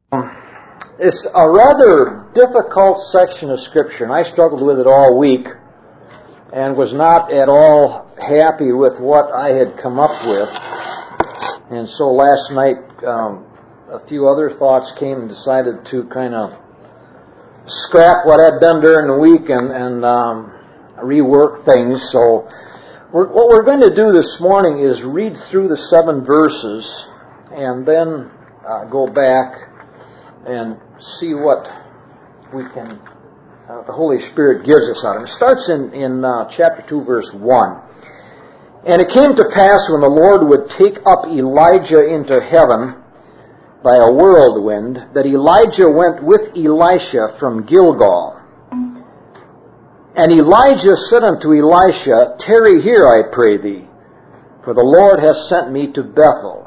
It's a rather difficult section of Scripture, and I struggled with it all week and was not at all happy with what I had come up with. And so last night, a few other thoughts came and decided to kind of scrap what I'd done during the week and rework things. So what we're going to do this morning is read through the 7 verses and then go back and see what we can, the Holy Spirit gives us out of it. It starts in chapter 2, verse 1. And it came to pass when the Lord would take up Elijah into heaven by a whirlwind, that Elijah went with Elisha from Gilgal. And Elijah said unto Elisha, Tarry here, I pray thee, for the Lord hath sent me to Bethel.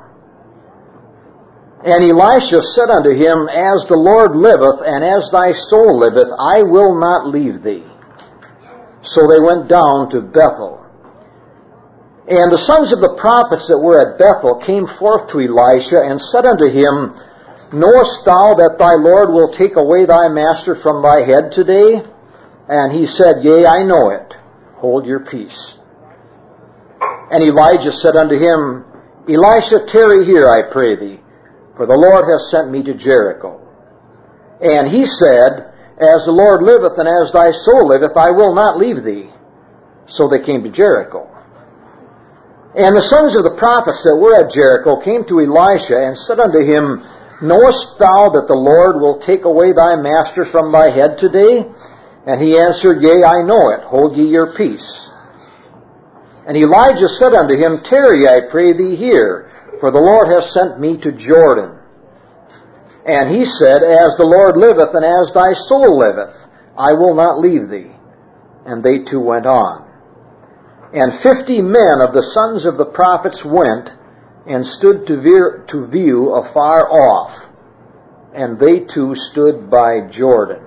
And Elisha said unto him, As the Lord liveth, and as thy soul liveth, I will not leave thee. So they went down to Bethel. And the sons of the prophets that were at Bethel came forth to Elisha, and said unto him, Knowest thou that thy Lord will take away thy master from thy head today? And he said, Yea, I know it. Hold your peace. And Elijah said unto him, Elisha, tarry here, I pray thee, for the Lord hath sent me to Jericho. And he said, As the Lord liveth, and as thy soul liveth, I will not leave thee. So they came to Jericho. And the sons of the prophets that were at Jericho came to Elisha, and said unto him, Knowest thou that the Lord will take away thy master from thy head today? And he answered, Yea, I know it. Hold ye your peace. And Elijah said unto him, Tarry, I pray thee here, for the Lord hath sent me to Jordan. And he said, As the Lord liveth, and as thy soul liveth, I will not leave thee. And they two went on. And 50 men of the sons of the prophets went, and stood to view afar off. And they two stood by Jordan.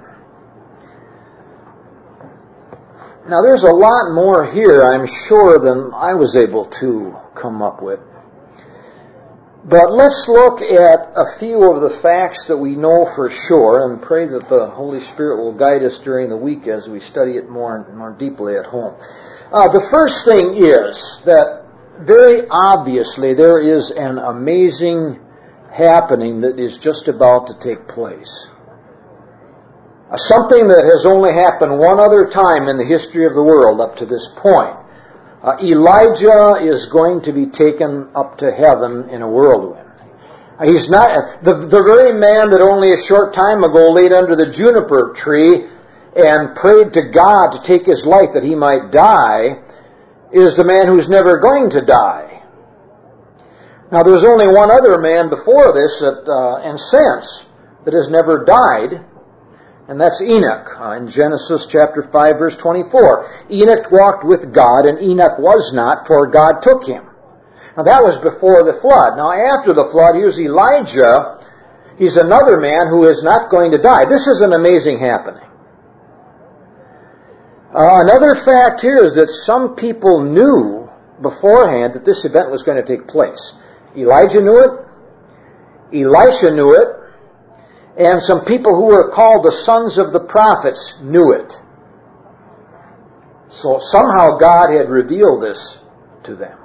Now there's a lot more here, I'm sure, than I was able to come up with. But let's look at a few of the facts that we know for sure, and pray that the Holy Spirit will guide us during the week as we study it more deeply at home. The first thing is that very obviously there is an amazing happening that is just about to take place. Something that has only happened one other time in the history of the world up to this point. Elijah is going to be taken up to heaven in a whirlwind. He's not the very man that only a short time ago laid under the juniper tree and prayed to God to take his life that he might die, is the man who's never going to die. Now there's only one other man before this and since that has never died, and that's Enoch. In Genesis chapter 5, verse 24. Enoch walked with God, and Enoch was not, for God took him. Now that was before the flood. Now after the flood, here's Elijah. He's another man who is not going to die. This is an amazing happening. Another fact here is that some people knew beforehand that this event was going to take place. Elijah knew it. Elisha knew it. And some people who were called the sons of the prophets knew it. So somehow God had revealed this to them.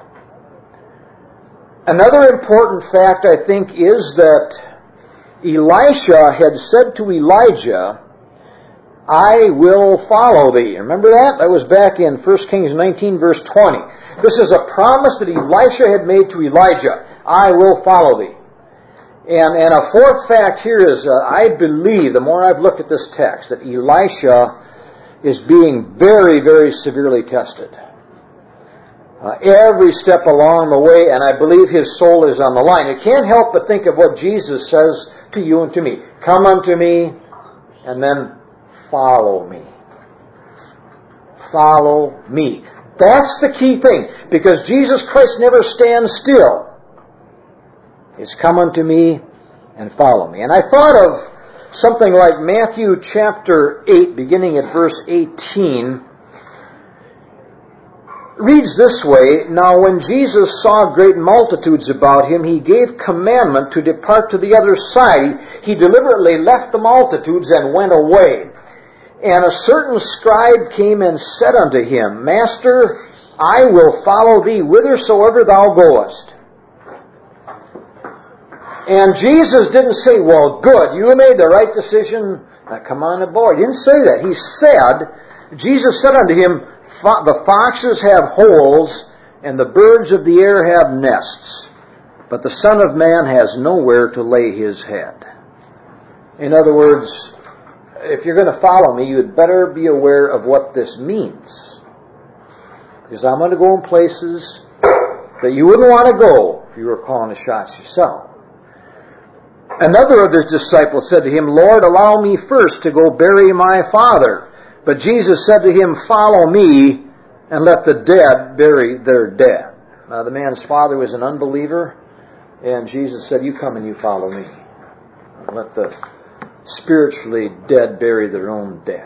Another important fact, I think, is that Elisha had said to Elijah, I will follow thee. Remember that? That was back in 1 Kings 19, verse 20. This is a promise that Elisha had made to Elijah. I will follow thee. And a fourth fact here is, I believe, the more I've looked at this text, that Elisha is being very, very severely tested. Every step along the way, and I believe his soul is on the line. You can't help but think of what Jesus says to you and to me. Come unto me, and then follow me. Follow me. That's the key thing, because Jesus Christ never stands still. It's come unto me and follow me. And I thought of something like Matthew chapter 8, beginning at verse 18. reads this way, "Now when Jesus saw great multitudes about him, he gave commandment to depart to the other side. He deliberately left the multitudes and went away. And a certain scribe came and said unto him, Master, I will follow thee whithersoever thou goest." And Jesus didn't say, "Well, good, you made the right decision. Now come on aboard." He didn't say that. He said, Jesus said unto him, "The foxes have holes, and the birds of the air have nests, but the Son of Man has nowhere to lay his head." In other words, if you're going to follow me, you'd better be aware of what this means. Because I'm going to go in places that you wouldn't want to go if you were calling the shots yourself. Another of his disciples said to him, "Lord, allow me first to go bury my father." But Jesus said to him, "Follow me, and let the dead bury their dead." Now the man's father was an unbeliever, and Jesus said, "You come and you follow me. Let the spiritually dead bury their own dead."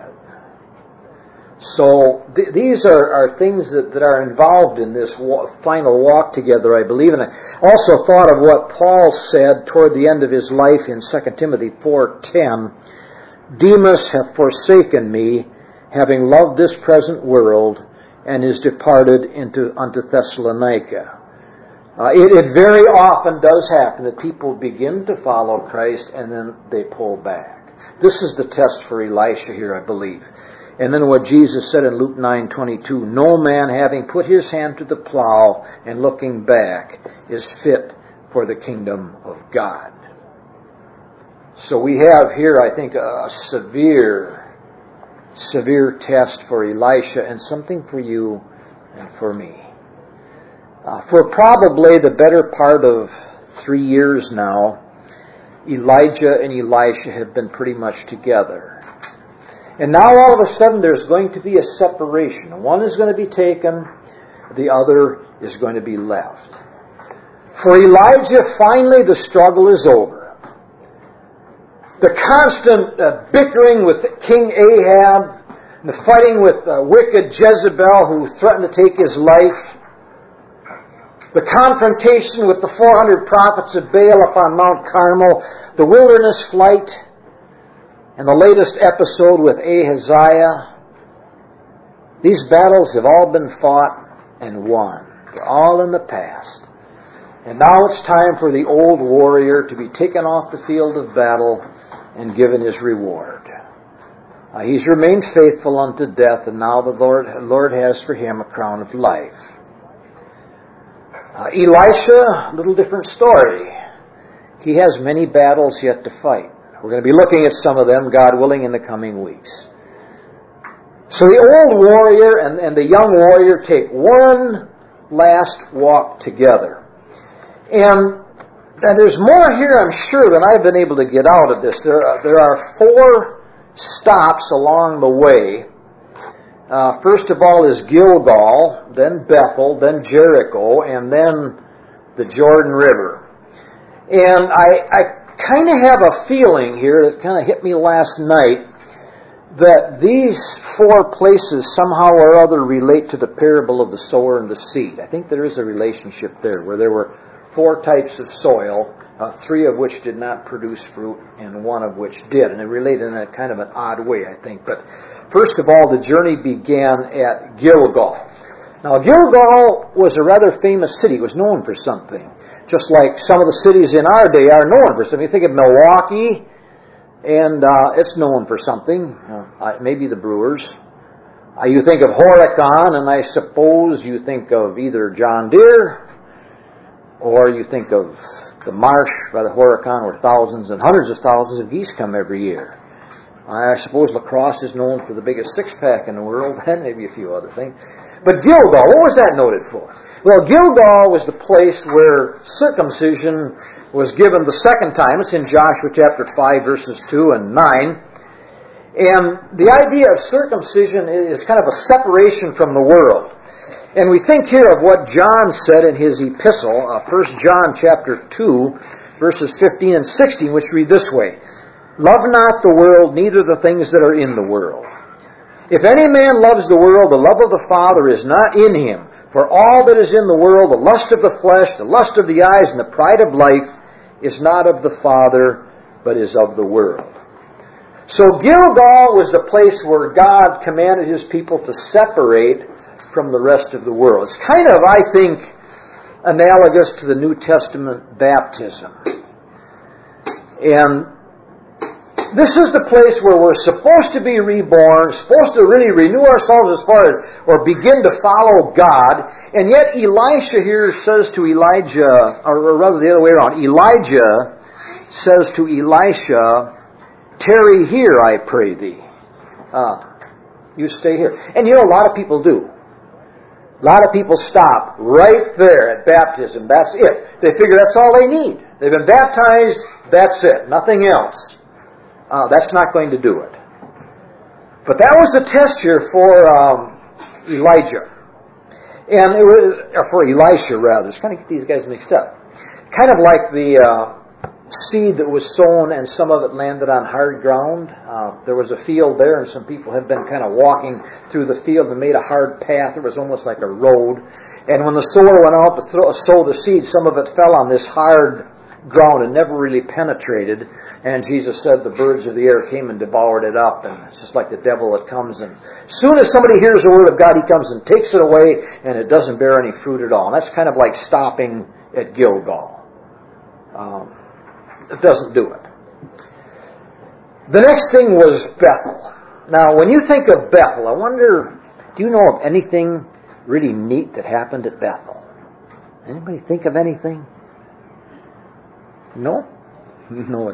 So these are things that are involved in this final walk together, I believe. And I also thought of what Paul said toward the end of his life in 2 Timothy 4:10. "Demas hath forsaken me, having loved this present world, and is departed unto Thessalonica." It very often does happen that people begin to follow Christ and then they pull back. This is the test for Elisha here, I believe. And then what Jesus said in Luke 9:22, "No man having put his hand to the plow and looking back is fit for the kingdom of God." So we have here, I think, a severe test for Elisha, and something for you and for me. For probably the better part of 3 years now, Elijah and Elisha have been pretty much together. And now all of a sudden there's going to be a separation. One is going to be taken, the other is going to be left. For Elijah, finally the struggle is over. The constant bickering with King Ahab, and the fighting with wicked Jezebel who threatened to take his life, the confrontation with the 400 prophets of Baal upon Mount Carmel, the wilderness flight, and the latest episode with Ahaziah. These battles have all been fought and won. They're all in the past. And now it's time for the old warrior to be taken off the field of battle and given his reward. He's remained faithful unto death, and now the Lord has for him a crown of life. Elisha, a little different story. He has many battles yet to fight. We're going to be looking at some of them, God willing, in the coming weeks. So the old warrior and the young warrior take one last walk together. And there's more here, I'm sure, than I've been able to get out of this. There are 4 stops along the way. First of all is Gilgal, then Bethel, then Jericho, and then the Jordan River. And I kind of have a feeling here that kind of hit me last night that these 4 places somehow or other relate to the parable of the sower and the seed. I think there is a relationship there where there were 4 types of soil, 3 of which did not produce fruit and 1 of which did. And it related in a kind of an odd way, I think. But first of all, the journey began at Gilgal. Now, Gilgal was a rather famous city. It was known for something. Just like some of the cities in our day are known for something. You think of Milwaukee, and it's known for something. Maybe the Brewers. You think of Horicon, and I suppose you think of either John Deere, or you think of the marsh by the Horicon where thousands and hundreds of thousands of geese come every year. I suppose La Crosse is known for the biggest six-pack in the world, and maybe a few other things. But Gilgal, what was that noted for? Well, Gilgal was the place where circumcision was given the second time. It's in Joshua chapter 5, verses 2 and 9. And the idea of circumcision is kind of a separation from the world. And we think here of what John said in his epistle, 1 John chapter 2, verses 15 and 16, which read this way, "Love not the world, neither the things that are in the world. If any man loves the world, the love of the Father is not in him. For all that is in the world, the lust of the flesh, the lust of the eyes, and the pride of life, is not of the Father, but is of the world. So Gilgal was the place where God commanded His people to separate from the rest of the world. It's kind of, I think, analogous to the New Testament baptism. And this is the place where we're supposed to be reborn, supposed to really renew ourselves as far as, or begin to follow God. And yet Elisha here says to Elijah, or rather the other way around, Elijah says to Elisha, "Tarry here, I pray thee." You stay here. And you know, a lot of people do. A lot of people stop right there at baptism. That's it. They figure that's all they need. They've been baptized, that's it. Nothing else. That's not going to do it. But that was the test here for Elijah. And it was, or for Elisha rather. It's kind of get these guys mixed up. Kind of like the seed that was sown and some of it landed on hard ground. There was a field there and some people had been kind of walking through the field and made a hard path. It was almost like a road. And when the sower went out to sow the seed, some of it fell on this hard ground and never really penetrated. And Jesus said the birds of the air came and devoured it up. And it's just like the devil that comes and as soon as somebody hears the word of God, he comes and takes it away and it doesn't bear any fruit at all. And that's kind of like stopping at Gilgal. It doesn't do it. The next thing was Bethel. Now, when you think of Bethel, I wonder, do you know of anything really neat that happened at Bethel? Anybody think of anything? No? No.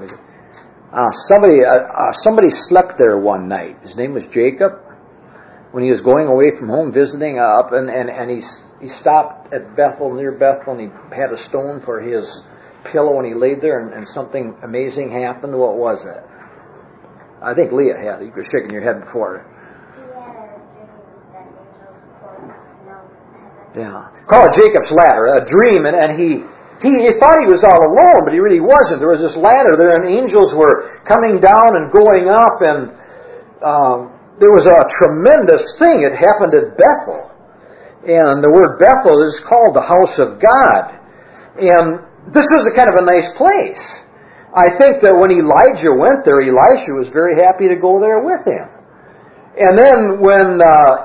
Somebody slept there one night. His name was Jacob. When he was going away from home visiting up, and he stopped at Bethel, near Bethel, and he had a stone for his pillow, and he laid there, and something amazing happened. What was it? I think Leah had it. You were shaking your head before. Yeah. Call it Jacob's ladder, a dream, and he thought he was all alone, but he really wasn't. There was this ladder there, and angels were coming down and going up, and there was a tremendous thing. It happened at Bethel. And the word Bethel is called the house of God. And this was a kind of a nice place. I think that when Elijah went there, Elisha was very happy to go there with him. And then when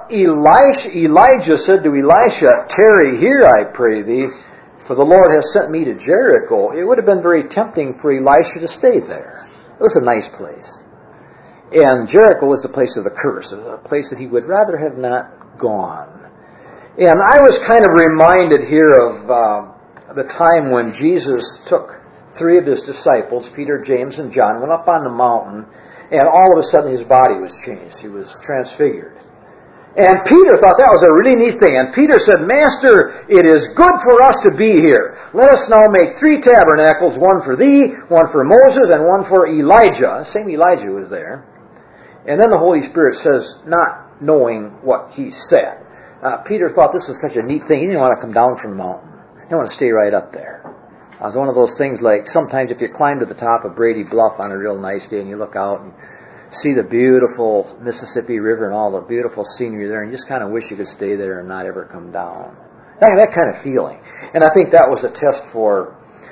Elijah said to Elisha, "Tarry here, I pray thee, for the Lord has sent me to Jericho," it would have been very tempting for Elisha to stay there. It was a nice place. And Jericho was the place of the curse, a place that he would rather have not gone. And I was kind of reminded here of the time when Jesus took 3 of his disciples, Peter, James, and John, went up on the mountain, and all of a sudden his body was changed. He was transfigured. And Peter thought that was a really neat thing. And Peter said, "Master, it is good for us to be here. Let us now make 3 tabernacles, one for thee, one for Moses, and one for Elijah." Same Elijah was there. And then the Holy Spirit says, not knowing what he said, Peter thought this was such a neat thing. He didn't want to come down from the mountain. He didn't want to stay right up there. It was one of those things like sometimes if you climb to the top of Brady Bluff on a real nice day and you look out and see the beautiful Mississippi River and all the beautiful scenery there, and you just kind of wish you could stay there and not ever come down. That kind of feeling. And I think that was a test for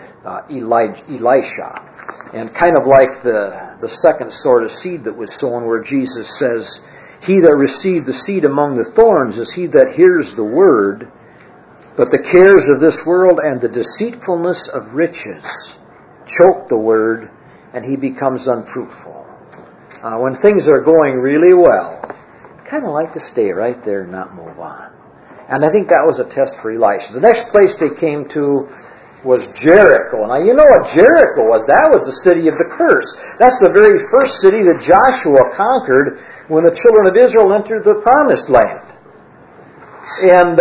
Elisha. And kind of like the second sort of seed that was sown, where Jesus says, "He that received the seed among the thorns is he that hears the word, but the cares of this world and the deceitfulness of riches choke the word, and he becomes unfruitful." When things are going really well, kind of like to stay right there and not move on. And I think that was a test for Elisha. The next place they came to was Jericho. Now, you know what Jericho was? That was the city of the curse. That's the very first city that Joshua conquered when the children of Israel entered the promised land. And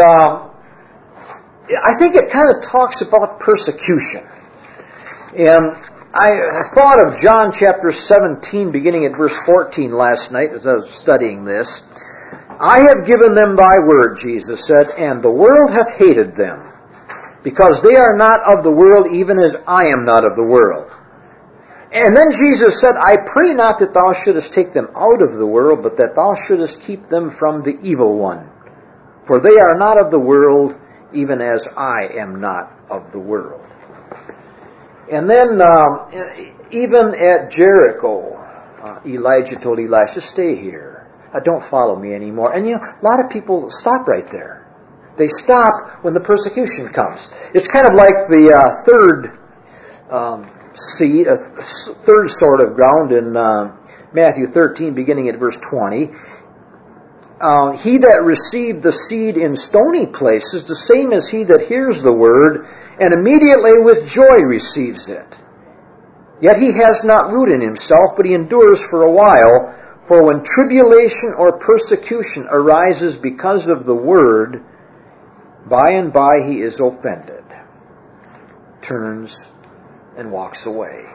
I think it kind of talks about persecution. And I thought of John chapter 17, beginning at verse 14 last night as I was studying this. "I have given them thy word," Jesus said, "and the world hath hated them, because they are not of the world, even as I am not of the world." And then Jesus said, "I pray not that thou shouldest take them out of the world, but that thou shouldest keep them from the evil one. For they are not of the world, even as I am not of the world. And then, even at Jericho, Elijah told Elisha, stay here. Don't follow me anymore. And a lot of people stop right there. They stop when the persecution comes. It's kind of like the third seed, a third sort of ground in Matthew 13, beginning at verse 20. He that received the seed in stony places, the same as he that hears the word, and immediately with joy receives it. Yet he has not root in himself, but he endures for a while. For when tribulation or persecution arises because of the word, by and by he is offended, turns, and walks away.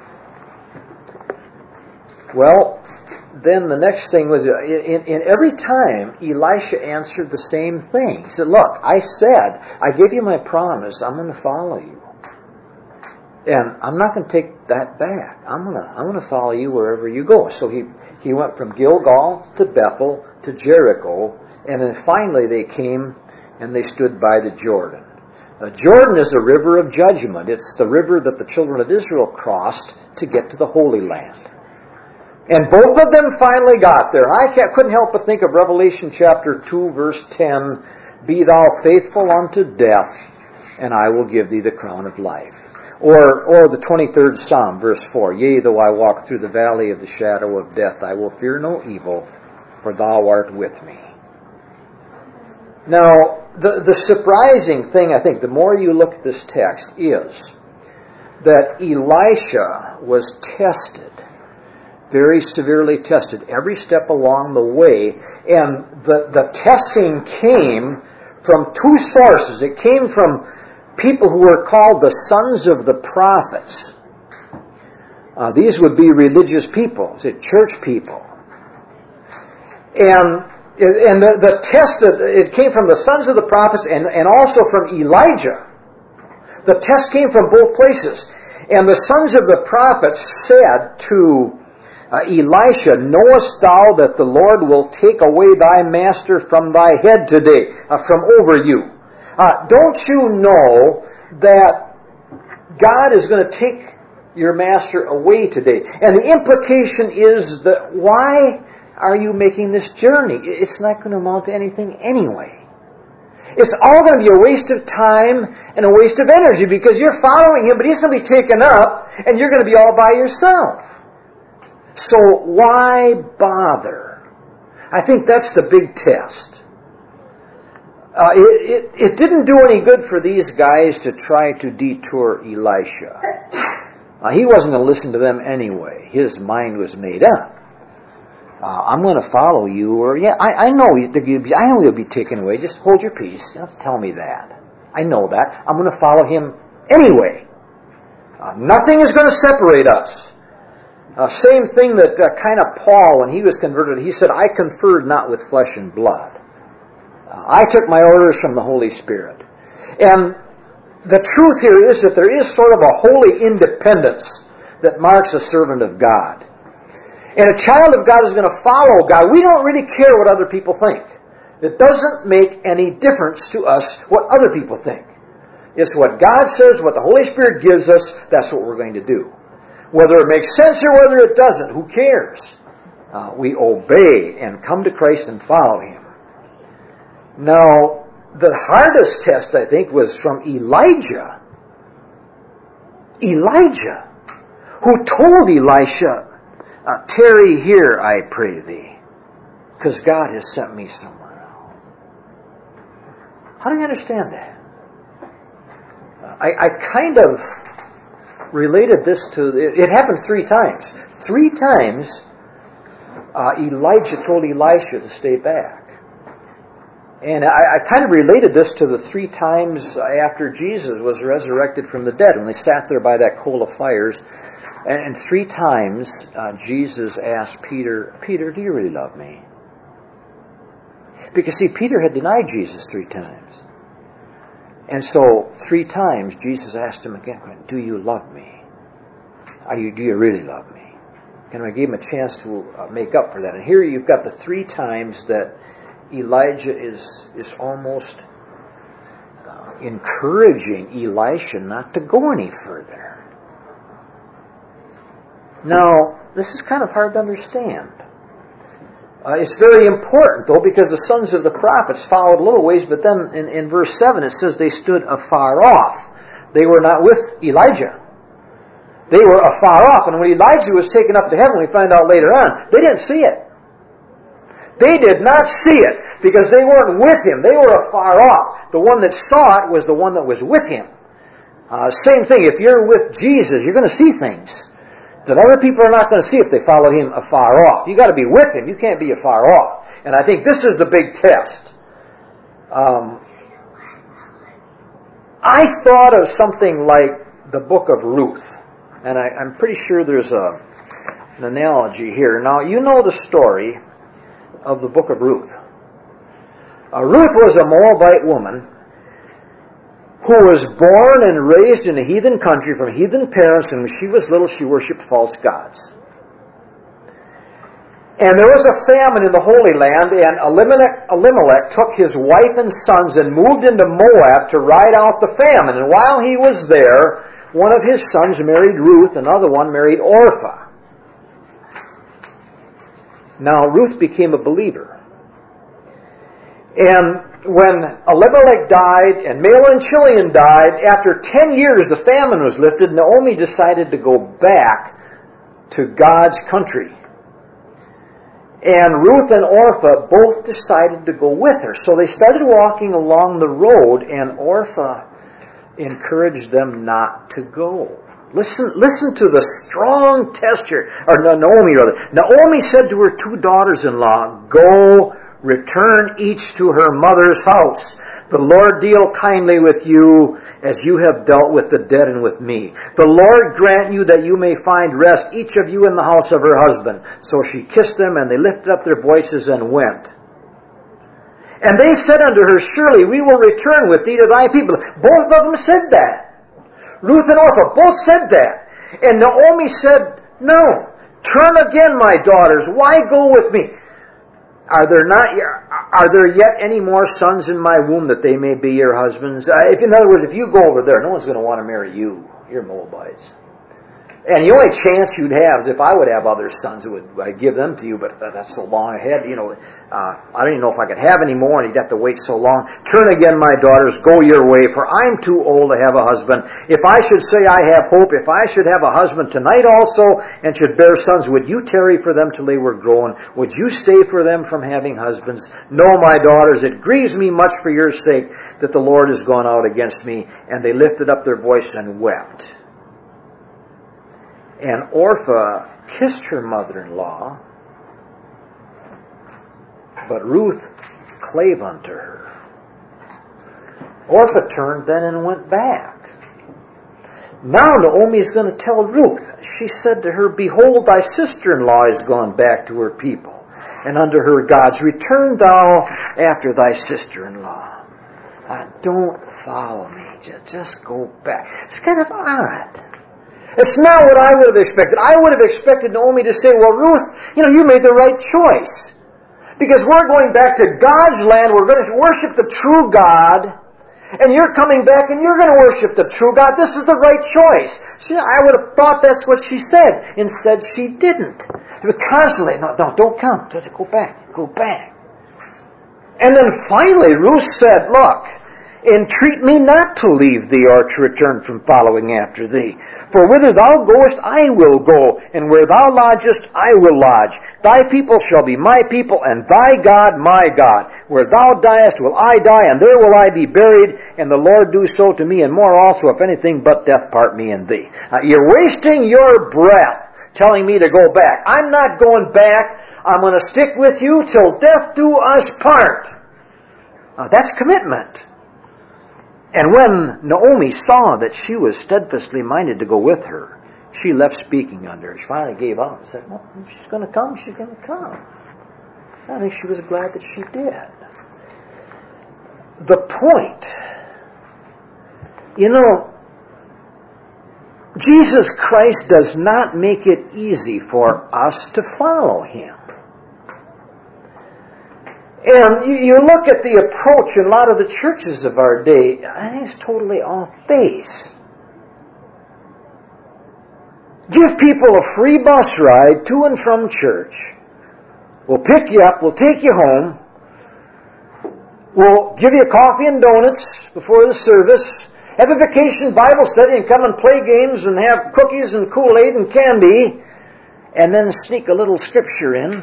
Well, then the next thing was, in every time, Elisha answered the same thing. He said, look, I gave you my promise, I'm going to follow you. And I'm not going to take that back. I'm going to follow you wherever you go. So he went from Gilgal to Bethel to Jericho, and then finally they came and they stood by the Jordan. Jordan is a river of judgment. It's the river that the children of Israel crossed to get to the Holy Land. And both of them finally got there. I couldn't help but think of Revelation chapter 2, verse 10, Be thou faithful unto death, and I will give thee the crown of life. Or the 23rd Psalm, verse 4, Yea, though I walk through the valley of the shadow of death, I will fear no evil, for thou art with me. Now, the surprising thing, I think, the more you look at this text, is that Elisha was tested, very severely tested, every step along the way. And the testing came from two sources. It came from people who were called the sons of the prophets. These would be religious people, church people. And the test, it came from the sons of the prophets and also from Elijah. The test came from both places. And the sons of the prophets said to Elisha, Knowest thou that the Lord will take away thy master from thy head today, from over you? Don't you know that God is going to take your master away today? And the implication is that why are you making this journey? It's not going to amount to anything anyway. It's all going to be a waste of time and a waste of energy because you're following him, but he's going to be taken up and you're going to be all by yourself. So why bother? I think that's the big test. It didn't do any good for these guys to try to detour Elisha. He wasn't going to listen to them anyway. His mind was made up. I'm going to follow you, or I know you'll be taken away. Just hold your peace. You don't have to tell me that. I know that. I'm going to follow him anyway. Nothing is going to separate us. Same thing that kind of Paul, when he was converted, he said, I conferred not with flesh and blood. I took my orders from the Holy Spirit. And the truth here is that there is sort of a holy independence that marks a servant of God. And a child of God is going to follow God. We don't really care what other people think. It doesn't make any difference to us what other people think. It's what God says, what the Holy Spirit gives us, that's what we're going to do. Whether it makes sense or whether it doesn't, who cares? We obey and come to Christ and follow him. Now, the hardest test, I think, was from Elijah. Elijah, who told Elisha, tarry here, I pray thee, because God has sent me somewhere else. How do you understand that? I kind of related this to, it happened 3 times. 3 times Elijah told Elisha to stay back. And I kind of related this to the 3 times after Jesus was resurrected from the dead, when they sat there by that coal of fires. And 3 times Jesus asked Peter, Peter, do you really love me? Because see, Peter had denied Jesus 3 times. And so 3 times Jesus asked him again, do you love me? Do you really love me? And I gave him a chance to make up for that. And here you've got the 3 times that Elijah is almost encouraging Elisha not to go any further. Now, this is kind of hard to understand. It's very important, though, because the sons of the prophets followed a little ways, but then in verse 7 it says they stood afar off. They were not with Elijah. They were afar off. And when Elijah was taken up to heaven, we find out later on, they didn't see it. They did not see it because they weren't with him. They were afar off. The one that saw it was the one that was with him. Same thing, if you're with Jesus, you're going to see things that other people are not going to see if they follow him afar off. You've got to be with him. You can't be afar off. And I think this is the big test. I thought of something like the book of Ruth. And I'm pretty sure there's an analogy here. Now, you know the story of the book of Ruth. Ruth was a Moabite woman who was born and raised in a heathen country from heathen parents, and when she was little she worshipped false gods. And there was a famine in the Holy Land, and Elimelech took his wife and sons and moved into Moab to ride out the famine. And while he was there, one of his sons married Ruth, another one married Orpah. Now, Ruth became a believer. And when Elimelech died and Mahlon and Chilion died, after 10 years the famine was lifted, Naomi decided to go back to God's country. And Ruth and Orpah both decided to go with her. So they started walking along the road, and Orpah encouraged them not to go. Listen to the strong gesture, or Naomi rather. Naomi said to her two daughters-in-law, "Go, return each to her mother's house. The Lord deal kindly with you as you have dealt with the dead and with me. The Lord grant you that you may find rest, each of you in the house of her husband." So she kissed them, and they lifted up their voices and went. And they said unto her, "Surely we will return with thee to thy people." Both of them said that. Ruth and Orpah both said that. And Naomi said, "No, turn again, my daughters. Why go with me? Are there yet any more sons in my womb that they may be your husbands?" In other words, if you go over there, no one's going to want to marry you. You're Moabites. And the only chance you'd have is if I would have other sons, I'd give them to you, but that's so long ahead. I don't even know if I could have any more, and you'd have to wait so long. "Turn again, my daughters, go your way, for I'm too old to have a husband. If I should say I have hope, if I should have a husband tonight also, and should bear sons, would you tarry for them till they were grown? Would you stay for them from having husbands? No, my daughters, it grieves me much for your sake that the Lord has gone out against me." And they lifted up their voice and wept. And Orpah kissed her mother-in-law, but Ruth clave unto her. Orpah turned then and went back. Now Naomi is going to tell Ruth. She said to her, "Behold, thy sister-in-law is gone back to her people, and unto her gods. Return thou after thy sister-in-law." Don't follow me. Just go back. It's kind of odd. It's not what I would have expected. I would have expected Naomi to say, "Well, Ruth, you made the right choice. Because we're going back to God's land. We're going to worship the true God. And you're coming back and you're going to worship the true God. This is the right choice." I would have thought that's what she said. Instead, she didn't. Constantly, no, don't come. Just go back. And then finally, Ruth said, "Look, entreat me not to leave thee or to return from following after thee. For whither thou goest, I will go, and where thou lodgest, I will lodge. Thy people shall be my people, and thy God my God. Where thou diest will I die, and there will I be buried, and the Lord do so to me, and more also, if anything but death part me and thee." You're wasting your breath telling me to go back. I'm not going back. I'm going to stick with you till death do us part. That's commitment. And when Naomi saw that she was steadfastly minded to go with her, she left speaking unto her. She finally gave up and said, "Well, if she's going to come, she's going to come." I think she was glad that she did. The point, Jesus Christ does not make it easy for us to follow Him. And you look at the approach in a lot of the churches of our day, I think it's totally off base. Give people a free bus ride to and from church. We'll pick you up, we'll take you home. We'll give you coffee and donuts before the service. Have a vacation Bible study and come and play games and have cookies and Kool-Aid and candy. And then sneak a little scripture in.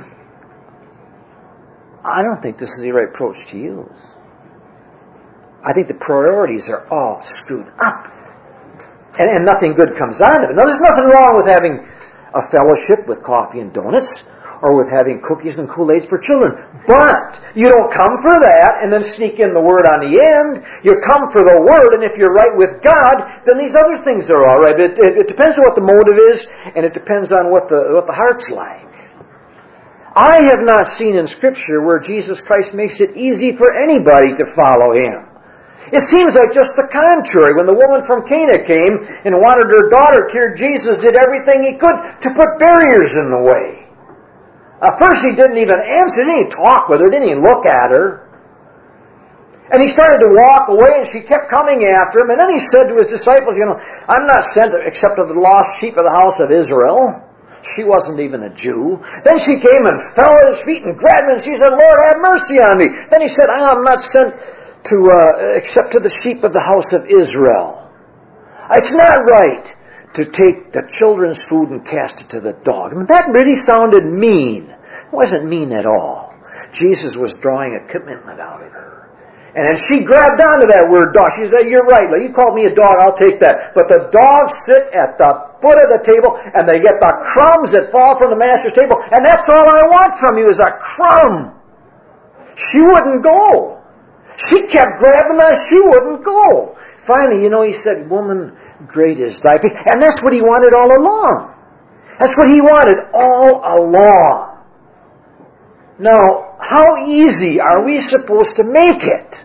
I don't think this is the right approach to use. I think the priorities are all screwed up. And nothing good comes out of it. Now, there's nothing wrong with having a fellowship with coffee and donuts or with having cookies and Kool-Aids for children. But you don't come for that and then sneak in the Word on the end. You come for the Word, and if you're right with God, then these other things are all right. It depends on what the motive is, and it depends on what the heart's like. I have not seen in Scripture where Jesus Christ makes it easy for anybody to follow Him. It seems like just the contrary. When the woman from Cana came and wanted her daughter cured, Jesus did everything He could to put barriers in the way. First He didn't even answer, didn't even talk with her, didn't even look at her. And He started to walk away, and she kept coming after Him. And then He said to His disciples, I'm not sent except to the lost sheep of the house of Israel. She wasn't even a Jew. Then she came and fell at His feet and grabbed Him, and she said, Lord, have mercy on me. Then He said, I'm not sent except to the sheep of the house of Israel. It's not right to take the children's food and cast it to the dog. That really sounded mean. It wasn't mean at all. Jesus was drawing a commitment out of her. And then she grabbed onto that word dog. She said, you're right. You called me a dog, I'll take that. But the dogs sit at the foot of the table and they get the crumbs that fall from the master's table. And that's all I want from you is a crumb. She wouldn't go. She kept grabbing us. She wouldn't go. Finally, He said, woman, great is thy faith. And that's what He wanted all along. That's what He wanted all along. Now, how easy are we supposed to make it?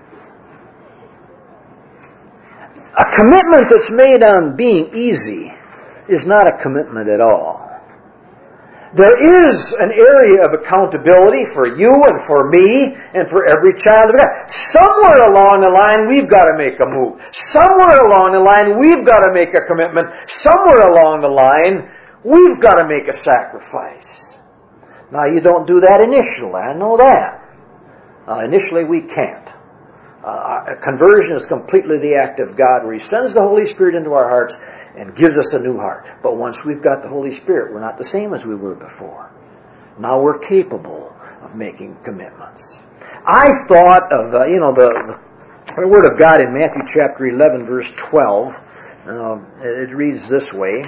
A commitment that's made on being easy is not a commitment at all. There is an area of accountability for you and for me and for every child of God. Somewhere along the line, we've got to make a move. Somewhere along the line, we've got to make a commitment. Somewhere along the line, we've got to make a sacrifice. Now, you don't do that initially. I know that. Initially, we can't. Conversion is completely the act of God where He sends the Holy Spirit into our hearts and gives us a new heart. But once we've got the Holy Spirit, we're not the same as we were before. Now we're capable of making commitments. I thought of, the Word of God in Matthew chapter 11, verse 12. It reads this way.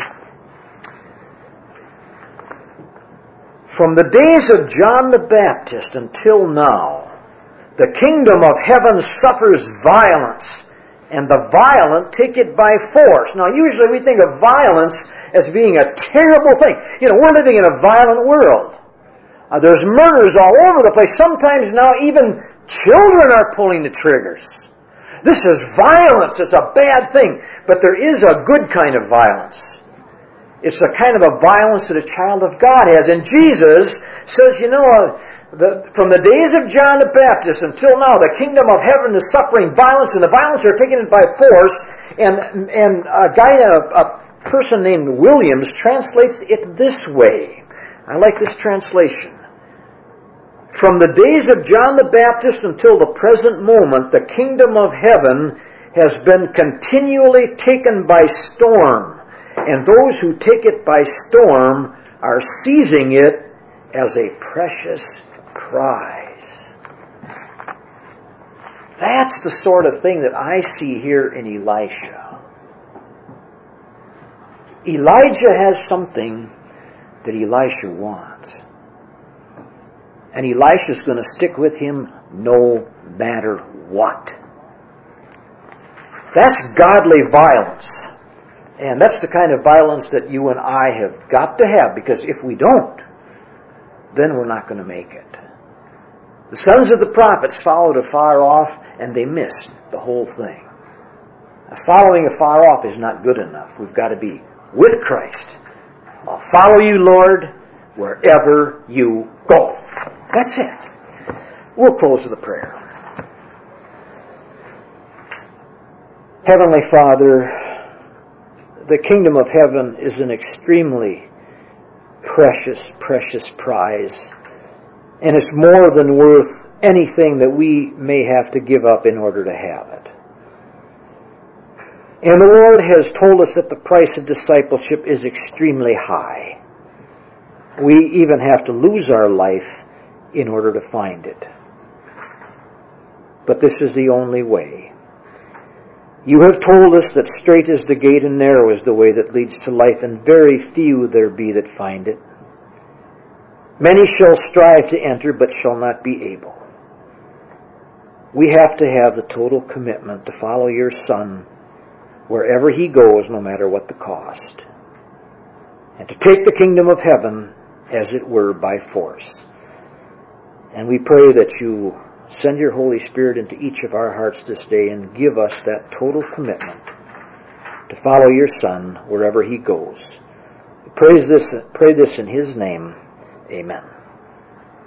From the days of John the Baptist until now, the kingdom of heaven suffers violence, and the violent take it by force. Now, usually we think of violence as being a terrible thing. We're living in a violent world. There's murders all over the place. Sometimes now even children are pulling the triggers. This is violence. It's a bad thing. But there is a good kind of violence. It's the kind of a violence that a child of God has. And Jesus says, from the days of John the Baptist until now, the kingdom of heaven is suffering violence, and the violence are taking it by force. And a person named Williams translates it this way. I like this translation. From the days of John the Baptist until the present moment, the kingdom of heaven has been continually taken by storm, and those who take it by storm are seizing it as a precious prize. That's the sort of thing that I see here in Elisha. Elijah has something that Elisha wants. And Elisha's going to stick with him no matter what. That's godly violence. And that's the kind of violence that you and I have got to have, because if we don't, then we're not going to make it. The sons of the prophets followed afar off, and they missed the whole thing. Now, following afar off is not good enough. We've got to be with Christ. I'll follow you, Lord, wherever you go. That's it. We'll close with a prayer. Heavenly Father, the kingdom of heaven is an extremely precious, precious prize. And it's more than worth anything that we may have to give up in order to have it. And the Lord has told us that the price of discipleship is extremely high. We even have to lose our life in order to find it. But this is the only way. You have told us that straight is the gate and narrow is the way that leads to life, and very few there be that find it. Many shall strive to enter, but shall not be able. We have to have the total commitment to follow your Son wherever he goes, no matter what the cost. And to take the kingdom of heaven, as it were, by force. And we pray that you send your Holy Spirit into each of our hearts this day and give us that total commitment to follow your Son wherever he goes. We pray this in his name. Amen.